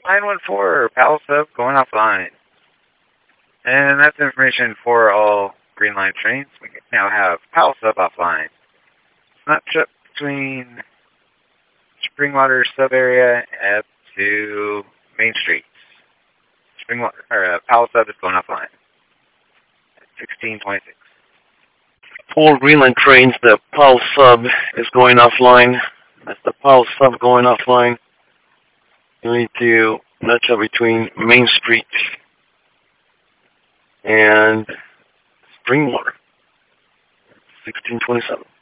914, Pal Sub going offline. And that's information for all Green Line trains. We now have Pal Sub offline. It's not just between Springwater sub area up to Main Street. Pal Sub is going offline. 1626. For Green Line trains, the Pal Sub is going offline. That's the Pal Sub going offline. You need to nudge up between Main Street and Springwater. 1627.